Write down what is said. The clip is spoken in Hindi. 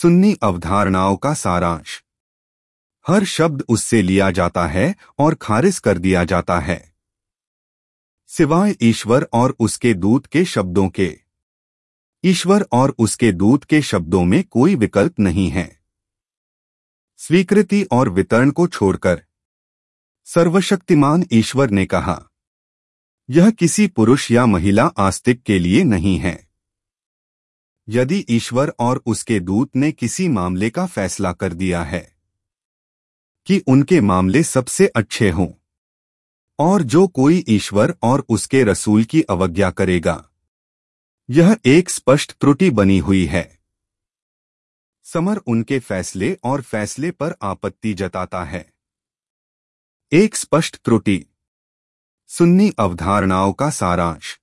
सुन्नी अवधारणाओं का सारांश। हर शब्द उससे लिया जाता है और खारिज कर दिया जाता है, सिवाय ईश्वर और उसके दूत के शब्दों के। ईश्वर और उसके दूत के शब्दों में कोई विकल्प नहीं है, स्वीकृति और वितरण को छोड़कर। सर्वशक्तिमान ईश्वर ने कहा, यह किसी पुरुष या महिला आस्तिक के लिए नहीं है। यदि ईश्वर और उसके दूत ने किसी मामले का फैसला कर दिया है कि उनके मामले सबसे अच्छे हों, और जो कोई ईश्वर और उसके रसूल की अवज्ञा करेगा, यह एक स्पष्ट त्रुटि बनी हुई है। समर उनके फैसले और फैसले पर आपत्ति जताता है। एक स्पष्ट त्रुटि। सुन्नी अवधारणाओं का सारांश।